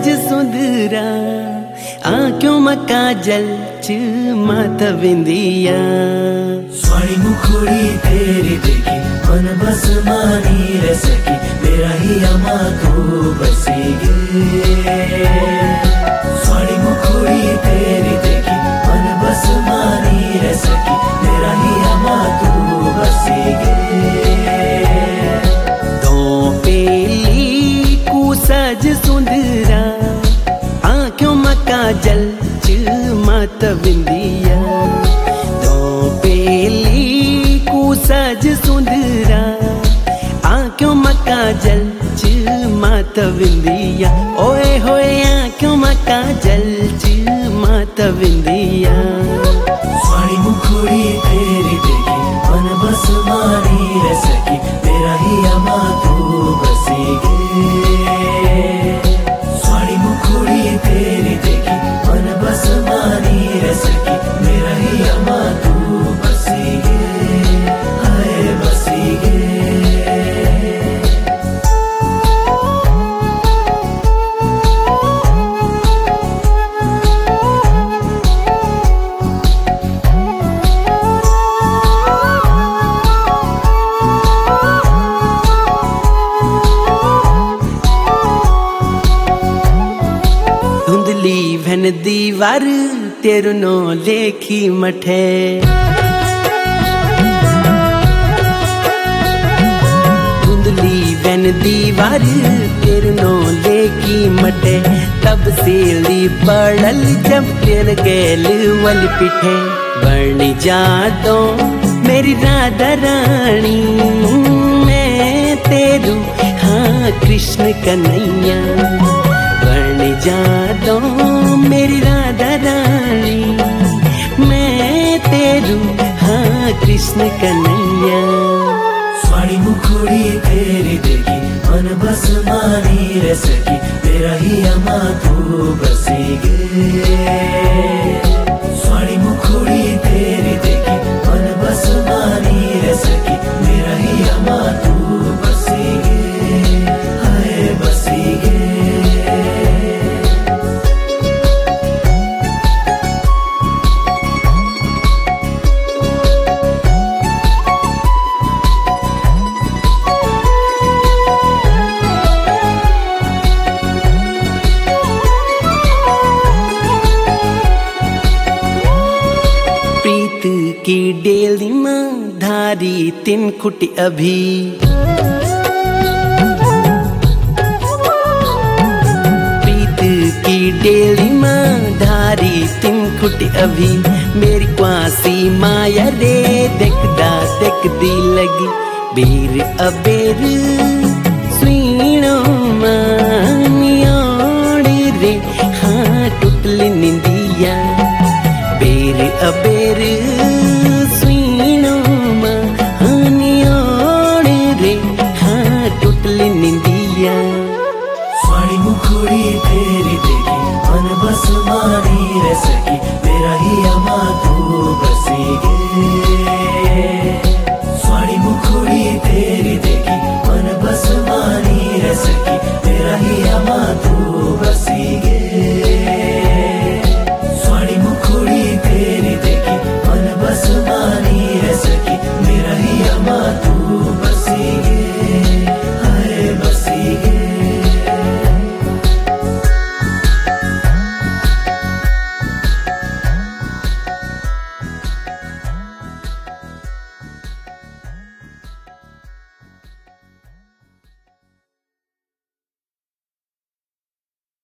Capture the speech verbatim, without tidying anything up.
सज सुंदरा आंखों में काजल च माता बिंदिया। स्वाणी मुखड़ी तेरी देखी मन बस मानी रह सकी, मेरा ही अमा तू बसेगी। स्वाणी मुखड़ी तेरी देखी मन बस मानी रह सकी, मेरा ही अमा तू बसेगी। दो पेली को सज सुंदरा आंखों में काजल च माता बिंदिया। दो पेली को सज सुंदरा आंखों में काजल च माता बिंदिया। ओए होए आंखों में काजल च माता बिंदिया। स्वाणी मुखड़ी तेरी देखी मन बस मानी रह सकी, मेरा ही अमा तू बसेगी। स्वाणी मुखड़ी तेरी देखी मन बस मानी रह सकी, मेरा ही अमा तू बसेगी। हाय बसेगी। धुंधली भन दीवार तेरू नो लेखी मठे। धुंधली भन दीवार तेरू नो लेखी मठे, तब सेली पड़ल जब तेर गेल वल पिठे। बन जा दो मेरी राधा रानी, मैं तेरू हाँ कृष्ण कन्हैया। बन जा दो मेरी राधा रानी, मैं तेरू हाँ कृष्ण कन्हैया। स्वाणी मुखड़ी तेरी देखी मन बस मानी रह सकी, मेरा ही अमा तू बसेगी। स्वाणी मुखड़ी तेरी देखी मन बस मानी रह सकी, मेरा ही अमा तू बसेगी। हाय बसेगी। की डेली मां धारी तीन खुटी अभी। प्रीत की डेली मां धारी तीन खुटी अभी। मेरी क्वासी माया रे देखदा देखदी लगी, बेर अबेर सुईणो मानियोड़ी रे हाँ टुटली निंदिया। बेर अबेर